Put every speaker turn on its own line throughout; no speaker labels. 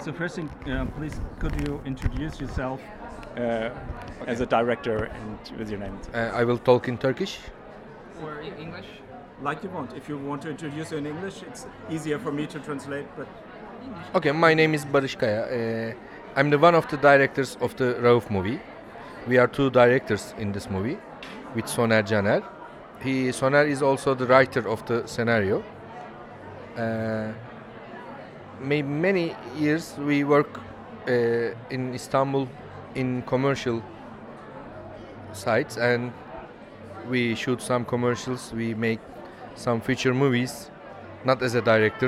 So first thing, please could you introduce yourself as a director and with your name?
I will talk in Turkish.
Or in English?
Like you want. If you want to introduce in English, it's easier for me to translate. But
Okay, my name is Barış Kaya. I'm the one of the directors of the Rauf movie. We are two directors in this movie with Soner Caner. Soner is also the writer of the scenario. Many years we work in Istanbul in commercial sites, and we shoot some commercials. We make some feature movies, not as a director.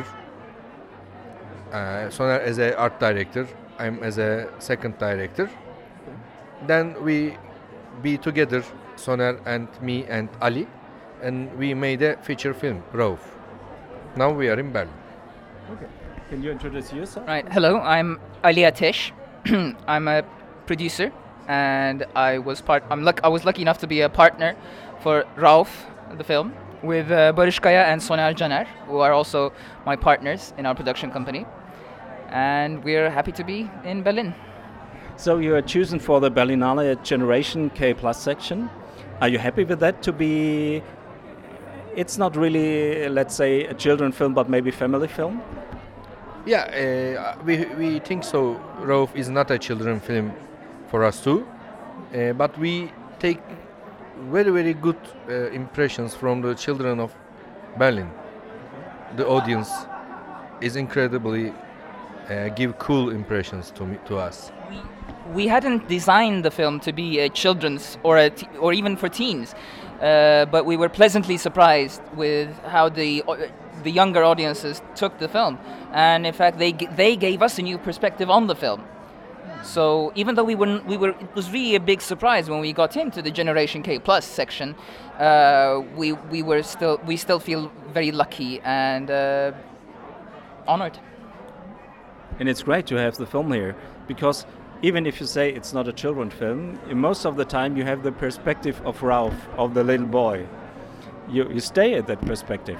Soner as a art director, I'm as a second director. Then we be together, Soner and me and Ali, and we made a feature film, Rauf. Now we are in Berlin.
okay, can you introduce yourself?
Right. Hello, I'm Ali Atesh. I'm a producer, and I was lucky enough to be a partner for Rauf, the film, with Barış Kaya and Soner Caner, who are also my partners in our production company. And we're happy to be in Berlin.
So you are chosen for the Berlinale Generation K Plus section. Are you happy with that? It's not really, let's say, a children film, but maybe family film.
Yeah, we think so. Rauf is not a children film for us too, but we take very good impressions from the children of Berlin. The audience is incredibly give cool impressions to us.
We hadn't designed the film to be a children's or even for teens, but we were pleasantly surprised with how the younger audiences took the film, and in fact they gave us a new perspective on the film. So even though it was really a big surprise when we got into the Generation K Plus section. We still feel very lucky and honored.
And it's great to have the film here, because even if you say it's not a children film, most of the time you have the perspective of Rauf, of the little boy. You stay at that perspective.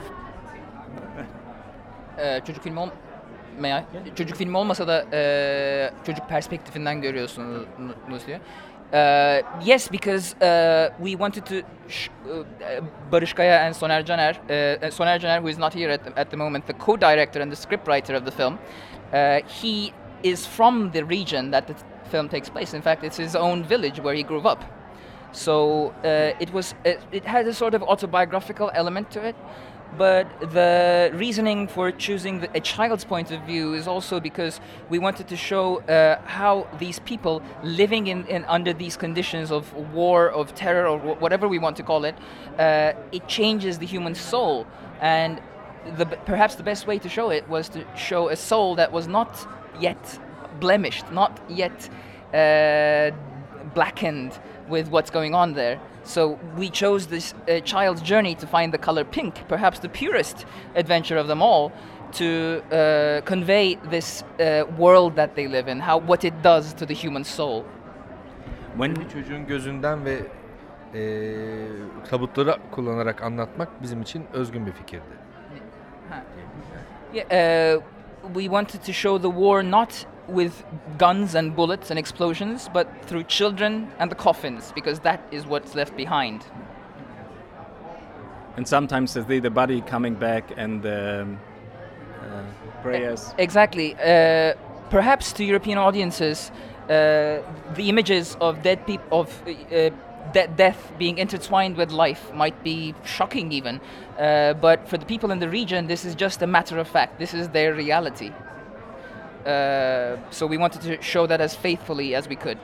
Çocuk filmi olmasa da çocuk perspektifinden görüyorsunuz diyor. Yes, because we wanted to Barış Kaya and Soner Caner, Soner Caner, who is not here at the moment, the co-director and the scriptwriter of the film, he is from the region that the film takes place. In fact, it's his own village where he grew up. So it has a sort of autobiographical element to it. But the reasoning for choosing a child's point of view is also because we wanted to show how these people living in under these conditions of war, of terror, or whatever we want to call it, it changes the human soul. And perhaps the best way to show it was to show a soul that was not yet blemished, not yet blackened with what's going on there. So we chose this child's journey to find the color pink, perhaps the purest adventure of them all, to convey this world that they live in, what it does to the human soul.
Bir çocuğun gözünden ve tabutları kullanarak anlatmak bizim için özgün bir fikirdi.
Yeah, we wanted to show the war not with guns and bullets and explosions, but through children and the coffins, because that is what's left behind.
And sometimes the body coming back and the prayers.
Exactly. Perhaps to European audiences, the images of dead people, of death being intertwined with life might be shocking even. But for the people in the region, this is just a matter of fact. This is their reality. So we wanted to show that as faithfully as we could.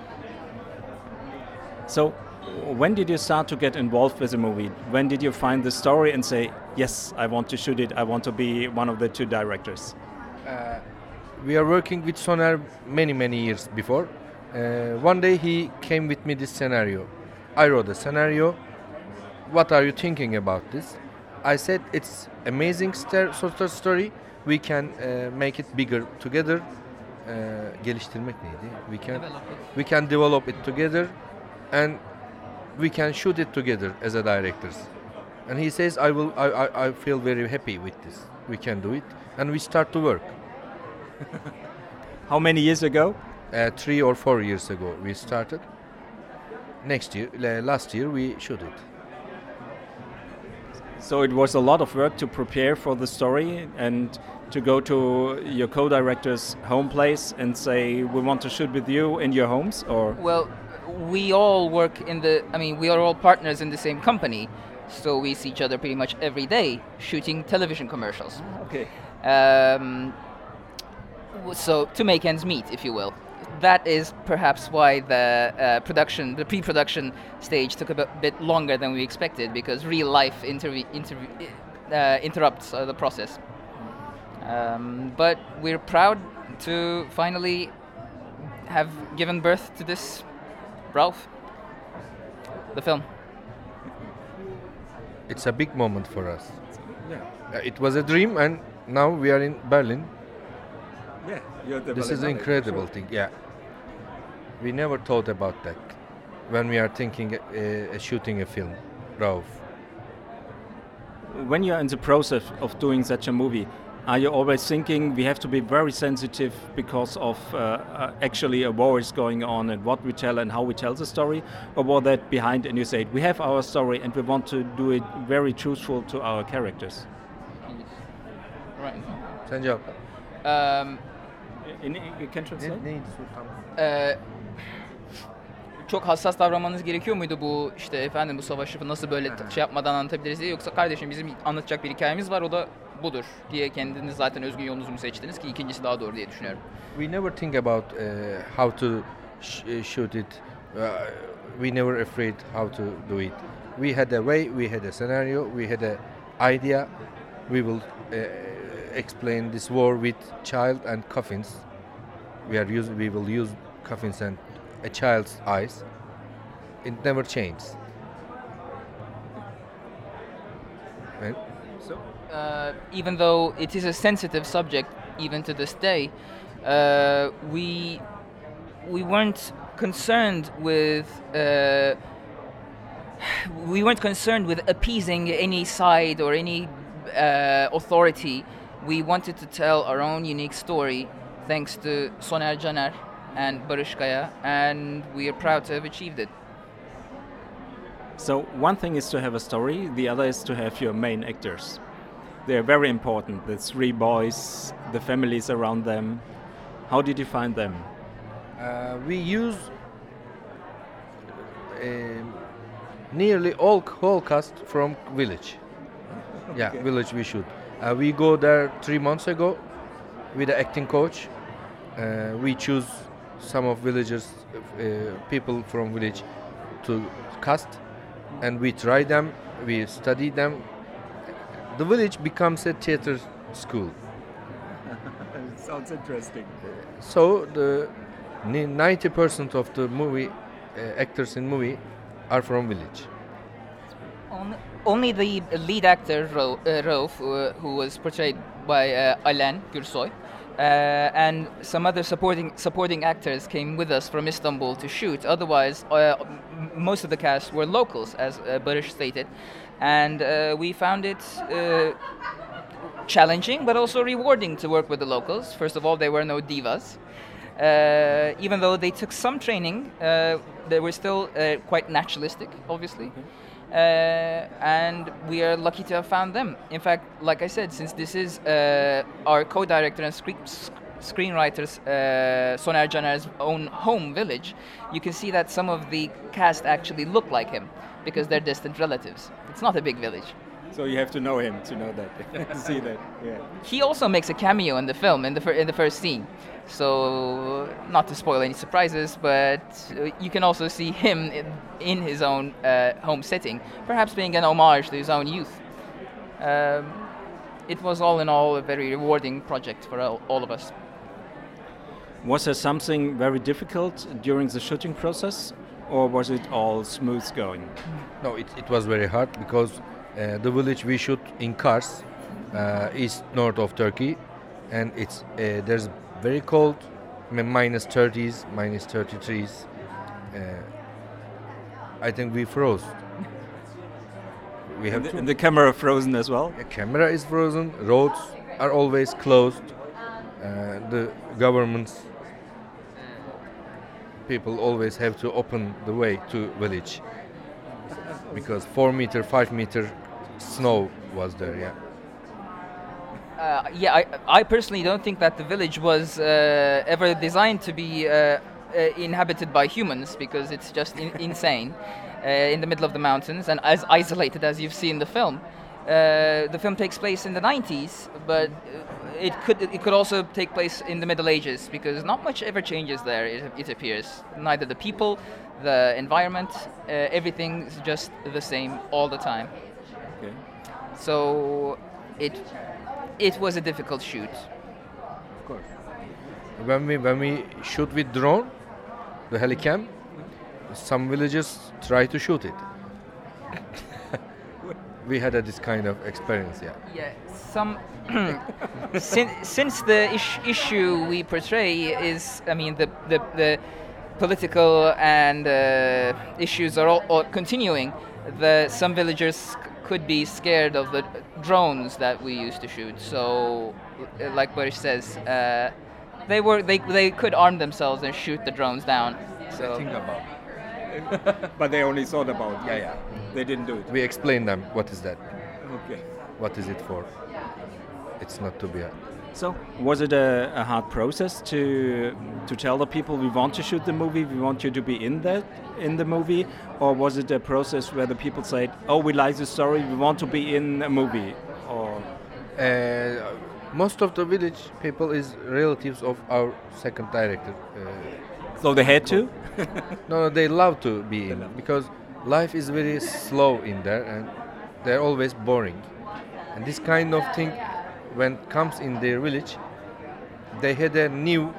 So when did you start to get involved with the movie? When did you find the story and say, yes, I want to shoot it, I want to be one of the two directors?
We are working with Soner many years before. One day he came with me this scenario. I wrote a scenario. What are you thinking about this? I said it's amazing sort of story. We can make it bigger together. Geliştirmek neydi? We can develop it together, and we can shoot it together as a directors. And he says, I feel very happy with this. We can do it, and we start to work.
How many years ago?
3 or 4 years ago we started. Last year we shot it.
So it was a lot of work to prepare for the story and to go to your co-director's home place and say, we want to shoot with you in your homes, or?
Well, we all work we are all partners in the same company, so we see each other pretty much every day shooting television commercials.
Okay.
So to make ends meet, if you will. That is perhaps why the pre-production stage took a bit longer than we expected, because real life interrupts the process. But we're proud to finally have given birth to this, Ralph, the film.
It's a big moment for us.
Yeah.
It was a dream, and now we are in Berlin.
Yeah. You're the
This is an incredible thing. Yeah. We never thought about that when we are thinking shooting a film, Rauf.
When you're in the process of doing such a movie, are you always thinking we have to be very sensitive because of actually a war is going on and what we tell and how we tell the story? Or was that behind and you say, we have our story and we want to do it very truthful to our characters?
Right.
Sen cevap.
You can translate?
Neydi Sultan?
Çok hassas davranmanız gerekiyor muydu bu işte efendim bu savaşı nasıl böyle şey yapmadan anlatabiliriz diye, yoksa kardeşim bizim anlatacak bir hikayemiz var, o da budur diye kendiniz zaten özgün yolunuzu mu seçtiniz, ki ikincisi daha doğru diye düşünüyorum.
We never think about how to shoot it. We never afraid how to do it. We had a way, we had a scenario, we had a idea. We will explain this war with child and coffins. We will use coffins and a child's eyes. It never changes. And
So, even though it is a sensitive subject, even to this day, we weren't concerned with appeasing any side or any authority. We wanted to tell our own unique story, thanks to Soner Caner and Barış Kaya, and we are proud to have achieved it.
So one thing is to have a story, the other is to have your main actors. They're very important, the three boys, the families around them. How did you find them?
we use nearly all whole cast from village. Yeah, village we shoot. We go there 3 months ago with the acting coach. We choose some of villagers, people from village to cast, and we try them, we study them. The village becomes a theater school.
Sounds interesting.
So the 90% of the movie actors in movie are from village.
Only the lead actor, Rauf, who was portrayed by Alen Gürsoy, and some other supporting actors came with us from Istanbul to shoot. Otherwise, most of the cast were locals, as Barış stated, and we found it challenging but also rewarding to work with the locals. First of all, there were no divas. Even though they took some training, they were still quite naturalistic, obviously. And we are lucky to have found them. In fact, like I said, since this is our co-director and screenwriter Soner Caner's own home village, you can see that some of the cast actually look like him because they're distant relatives. It's not a big village.
So you have to know him to know that, to see that. Yeah.
He also makes a cameo in the film, in the first scene. So, not to spoil any surprises, but you can also see him in his own home setting, perhaps being an homage to his own youth. It was all in all a very rewarding project for all of us.
Was there something very difficult during the shooting process, or was it all smooth going?
No, it was very hard because the village we shoot in Kars, east north of Turkey, and it's there's very cold, minus 30s, minus 33s. I think we froze. We have
And the camera frozen as well?
The camera is frozen. Roads are always closed. The governments people always have to open the way to village because 4 meter, 5 meter snow was there. Yeah.
I personally don't think that the village was ever designed to be inhabited by humans because it's just insane in the middle of the mountains and as isolated as you've seen in the film. The film takes place in the 90s, but it could also take place in the Middle Ages because not much ever changes there. It appears neither the people, the environment, everything's just the same all the time.
Okay.
So it was a difficult shoot.
Of course.
When we shoot with drone, the helicam, some villagers try to shoot it. We had this kind of experience, yeah.
Yeah, some since the issue we portray is, I mean, the political and issues are all continuing. Some villagers could be scared of the drones that we used to shoot. So, like Boris says, they could arm themselves and shoot the drones down. So.
Think about.
But they only thought about it.
Yeah.
They didn't do it.
We explain them what is that,
Okay.
what is it for. It's not to be.
So, was it a hard process to tell the people we want to shoot the movie, we want you to be in the movie, or was it a process where the people said, "Oh, we like the story, we want to be in a movie," or?
Most of the village people is relatives of our second director.
So they had to.
No, they love to be in because life is very slow in there and they're always boring. And this kind of thing, when it comes in their village, they had a new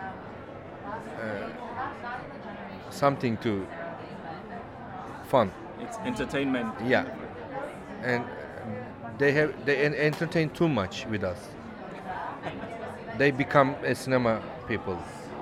something to fun.
It's entertainment.
Yeah, and they entertain too much with us. They become a cinema people.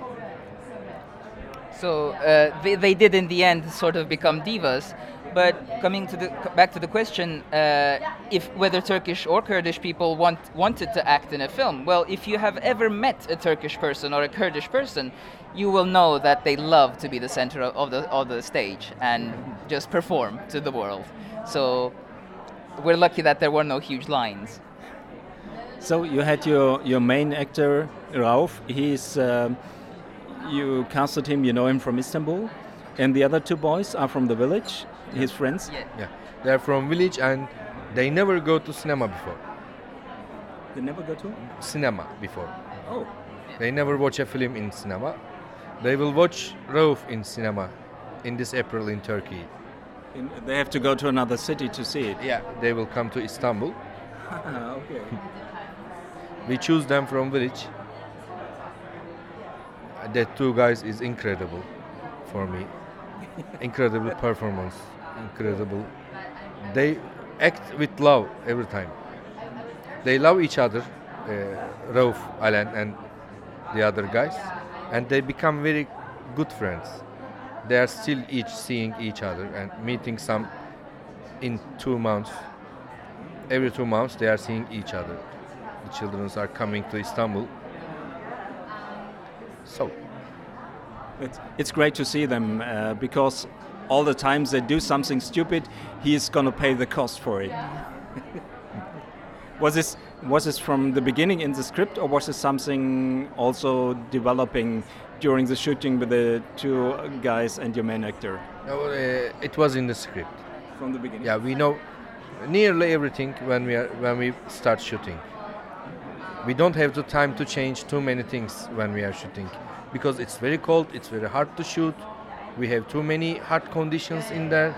So they did in the end sort of become divas. But coming to back to the question, if whether Turkish or Kurdish people wanted to act in a film, well, if you have ever met a Turkish person or a Kurdish person, you will know that they love to be the center of the stage and just perform to the world. So we're lucky that there were no huge lines.
So you had your main actor Rauf. He's you casted him. You know him from Istanbul, and the other two boys are from the village. His friends.
Yeah, they're from village and they never go to cinema before.
They never go to
Cinema before.
Oh.
They never watch a film in cinema. They will watch Rauf in cinema in this April in Turkey.
They have to go to another city to see it.
Yeah, they will come to Istanbul.
Okay.
We choose them from village. That two guys is incredible for me. Incredible performance. Incredible. They act with love every time. They love each other, Rauf, Alan, and the other guys, and they become very good friends. They are still each seeing each other and meeting some in 2 months. Every 2 months they are seeing each other. The children are coming to Istanbul. So
it's great to see them because all the times they do something stupid, he's gonna pay the cost for it. Was this from the beginning in the script, or was it something also developing during the shooting with the two guys and your main actor?
no, it was in the script.
From the beginning.
Yeah, we know nearly everything when we start shooting. We don't have the time to change too many things when we are shooting because it's very cold, it's very hard to shoot. We have too many hard conditions in there.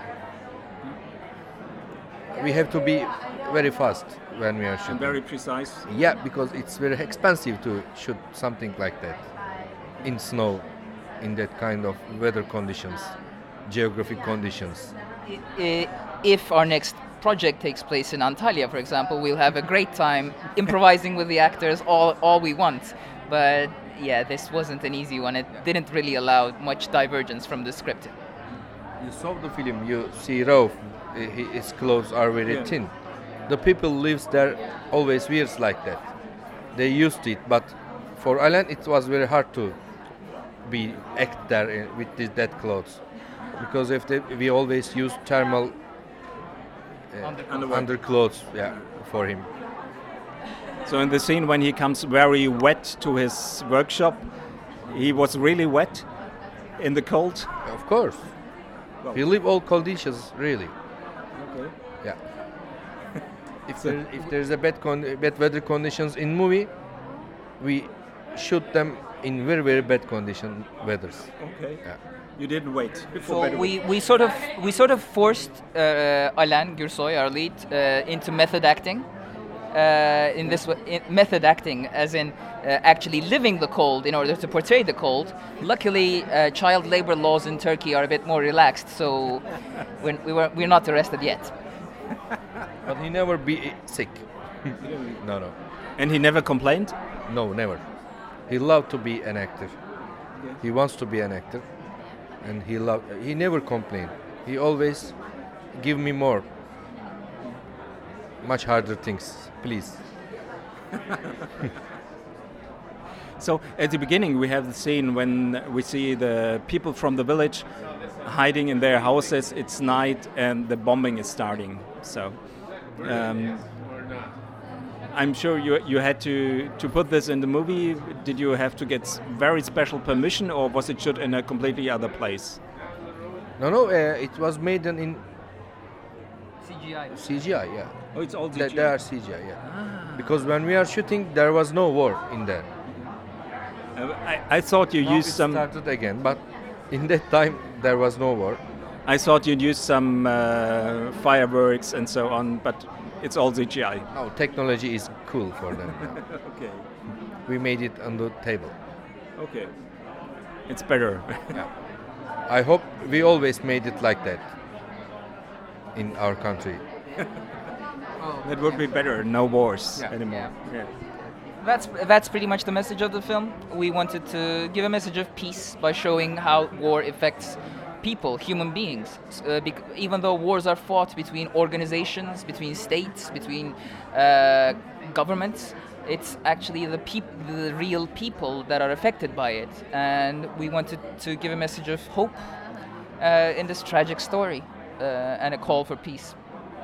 We have to be very fast when we are shooting.
And very precise.
Yeah, because it's very expensive to shoot something like that in snow, in that kind of weather conditions, geographic conditions.
If our next project takes place in Antalya, for example, we'll have a great time improvising with the actors all we want. But yeah, this wasn't an easy one. It didn't really allow much divergence from the script.
You saw the film, you see Rauf, his clothes are very thin. The people lives there always wears like that. They used it, but for Alan it was very hard to be act there with that clothes, because if we always use thermal underclothes, yeah, for him.
So in the scene when he comes very wet to his workshop, he was really wet in the cold.
Of course, he live all conditions really.
Okay.
Yeah. If there's a bad weather conditions in movie, we shoot them in very very bad condition weathers.
Okay.
Yeah.
You didn't wait.
So we sort of forced Alan Gürsoy, our lead, into method acting. In this method acting, as in actually living the cold in order to portray the cold. Luckily, child labor laws in Turkey are a bit more relaxed, so we're not arrested yet.
But he never be sick. No.
And he never complained?
No, never. He loved to be an actor.
Yeah.
He wants to be an actor, and he never complained. He always give me more, much harder things, please.
So at the beginning we have the scene when we see the people from the village hiding in their houses. It's night and the bombing is starting. So I'm sure you had to put this in the movie. Did you have to get very special permission, or was it shot in a completely other place?
No, it was made in
CGI.
CGI, yeah.
Oh, it's all
They are CGI, yeah. Because when we are shooting, there was no war in there.
I thought you
Now
used
it
some.
started again, but in that time there was no war.
I thought you'd use some fireworks and so on, but it's all CGI.
Now technology is cool for them.
Okay.
We made it on the table.
Okay. It's better.
Yeah. I hope we always made it like that in our country.
That would be better. No wars
Yeah.
anymore. Yeah.
That's pretty much the message of the film. We wanted to give a message of peace by showing how war affects people, human beings. Even though wars are fought between organizations, between states, between governments, it's actually the real people that are affected by it. And we wanted to give a message of hope in this tragic story and a call for peace.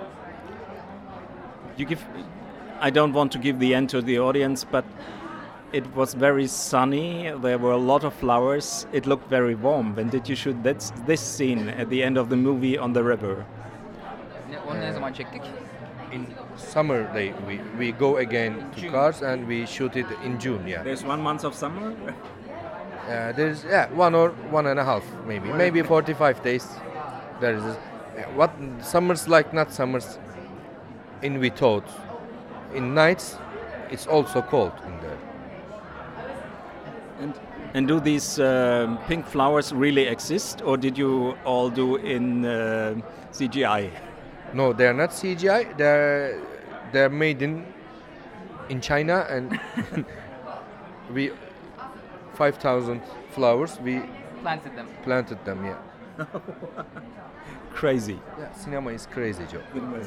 I don't want to give the end to the audience, but it was very sunny. There were a lot of flowers. It looked very warm. When did you shoot this scene at the end of the movie on the river?
Onu ne zaman çektik?
In summer day we go again to
June.
Kars and we shoot it in June. Yeah.
There's 1 month of summer.
There's 1 or 1.5 maybe 45 days. There is what summers like not summers in we thought. In nights it's also cold in there.
And do these pink flowers really exist, or did you all do in CGI?
No, they are not CGI. They're made in China, and we 5,000 flowers we
Planted them.
Yeah.
Crazy.
Yeah. Cinema is crazy, Joe.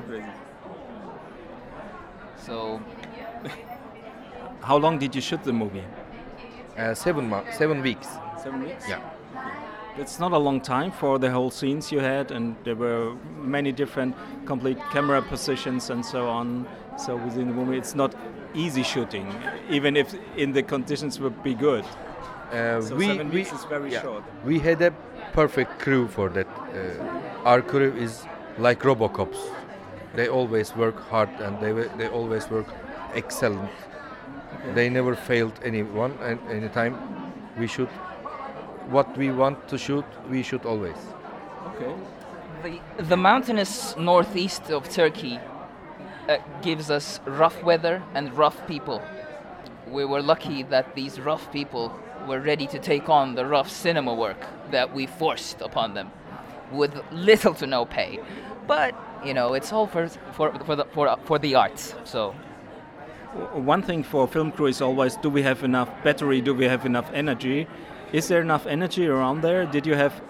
So
How long did you shoot the movie?
7 months, 7 weeks.
7 weeks.
Yeah.
It's not a long time for the whole scenes you had, and there were many different complete camera positions and so on. So within the movie, it's not easy shooting, even if in the conditions would be good. So 7 weeks is very short.
We had a perfect crew for that. Our crew is like Robocops. They always work hard and they always work excellent. Okay. They never failed anyone, and anytime we shoot what we want to shoot, we shoot always.
Okay.
The mountainous northeast of Turkey gives us rough weather and rough people. We were lucky that these rough people were ready to take on the rough cinema work that we forced upon them with little to no pay. But it's all for the arts. So
one thing for film crew is always: do we have enough battery? Do we have enough energy? Is there enough energy around there? Did you have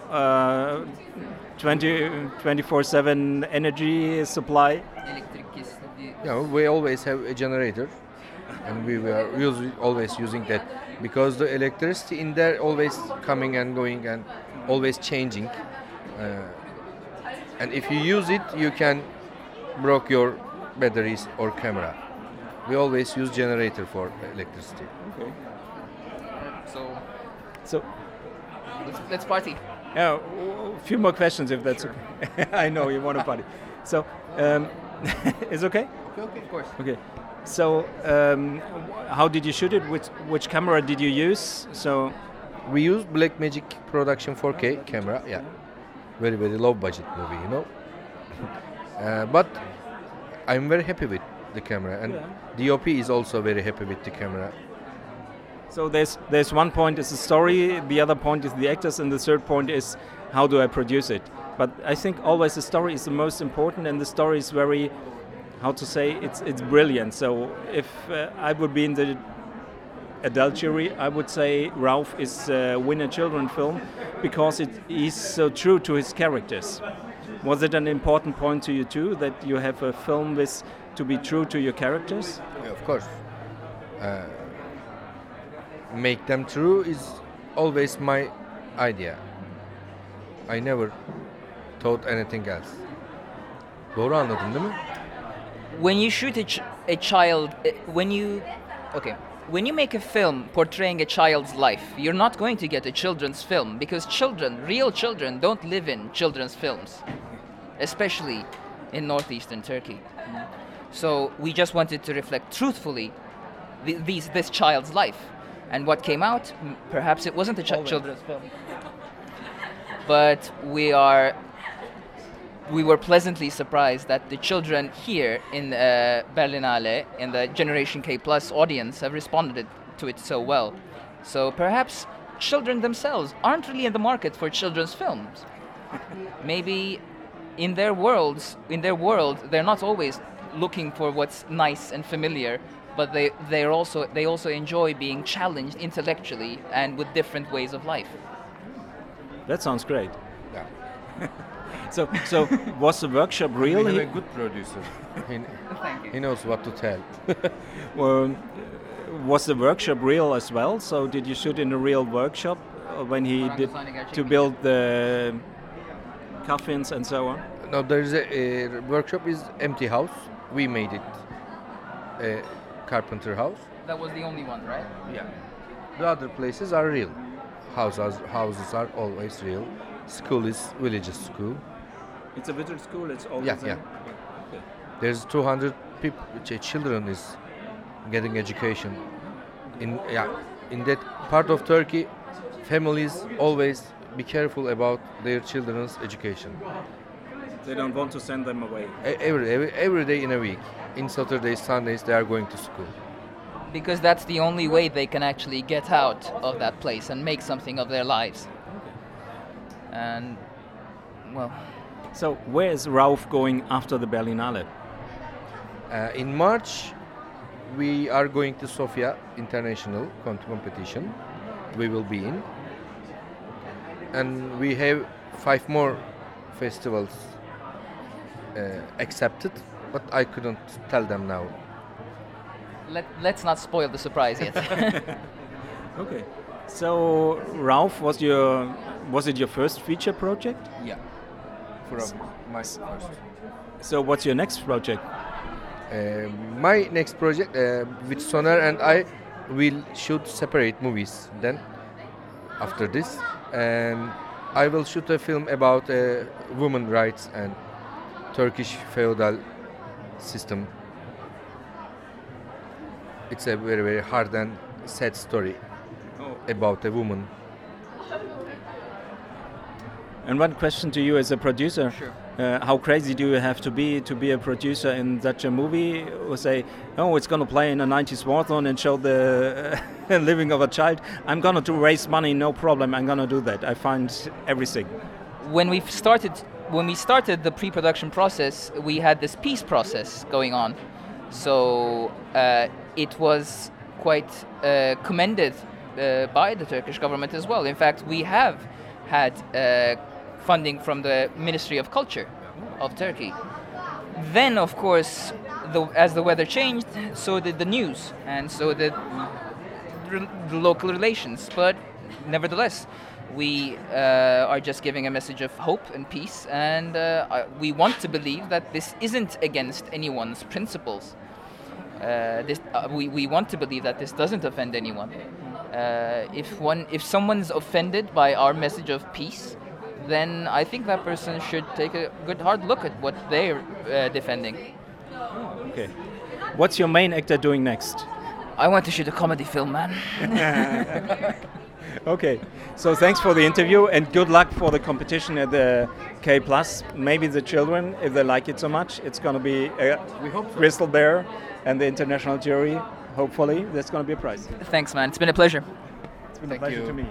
24/7 energy supply?
Yeah, we always have a generator. and we were always using that because the electricity in there always coming and going and always changing. And if you use it, you can broke your batteries or camera. We always use generator for electricity.
Okay.
So
So,
let's party.
a few more questions if that's okay. I know you want to party. So, it's okay?
Of course.
Okay. So, how did you shoot it? Which camera did you use? So,
We use Blackmagic Production 4K camera. Yeah, very low budget movie, you know. But I'm very happy with the camera, and DOP is also very happy with the camera.
so there's one point is the story, the other point is the actors, and the third point is how do I produce it. But I think always the story is the most important, and the story is very, how to say, it's brilliant. So if I would be in the adult jury, I would say Ralph is a winner children film because he's so true to his characters. Was it an important point to you too, that you have a film with to be true to your characters?
Yeah, of course. Make them true is always my idea. I never thought anything else. Doğru anladın değil mi?
When you shoot a child, when you make a film portraying a child's life, you're not going to get a children's film because real children don't live in children's films, especially in northeastern Turkey. So we just wanted to reflect truthfully this child's life. And what came out, perhaps it wasn't a children's film. But we were pleasantly surprised that the children here in Berlinale, in the Generation K Plus audience, have responded to it so well. So perhaps children themselves aren't really in the market for children's films. Maybe in their world, they're not always looking for what's nice and familiar, but they also enjoy being challenged intellectually and with different ways of life.
That sounds great.
Yeah.
So was the workshop real?
We have a good producer.
Thank you.
He knows what to tell.
Was the workshop real as well? So did you shoot in a real workshop when he did to build the coffins and so on?
No, there is a workshop is empty house. We made it a carpenter house.
That was the only one, right?
Yeah. The other places are real. Houses are always real. School is villages school.
It's a village school. It's all
Yeah,
the same.
yeah.
Okay.
There's 200 people, children is getting education. In that part of Turkey, families always be careful about their children's education.
They don't want to send them away.
Every day in a week. In Saturdays, Sundays, they are going to school.
Because that's the only way they can actually get out of that place and make something of their lives. And, well,
So where is Ralph going after the Berlinale?
In March, we are going to Sofia International competition. We will be in. And we have 5 more festivals accepted, but I couldn't tell them now.
let's not spoil the surprise yet.
Okay. So Ralph, was it your first feature project?
Yeah. From my first.
So what's your next project?
My next project with Soner and I will shoot separate movies then after this, and I will shoot a film about women rights and Turkish feudal system. It's a very hard and sad story about a woman.
And one question to you as a producer.
Sure.
How crazy do you have to be a producer in such a movie? Or say, oh, it's going to play in a 90s war zone and show the living of a child. I'm going to raise money, no problem. I'm going to do that. I find everything.
When we started the pre-production process, we had this peace process going on. So it was quite commended by the Turkish government as well. In fact, we have had funding from the Ministry of Culture of Turkey. Then, of course, as the weather changed, so did the news, and so did the local relations. But nevertheless, we are just giving a message of hope and peace, and we want to believe that this isn't against anyone's principles. We want to believe that this doesn't offend anyone. If someone's offended by our message of peace, then I think that person should take a good hard look at what they're defending.
Okay. What's your main actor doing next?
I want to shoot a comedy film, man.
Okay. So thanks for the interview and good luck for the competition at the K+. Maybe the children, if they like it so much, it's going to be
We hope so.
Crystal Bear and the international jury. Hopefully, there's going to be a prize.
Thanks, man. It's been a pleasure.
It's been a
Thank
pleasure
you.
to me.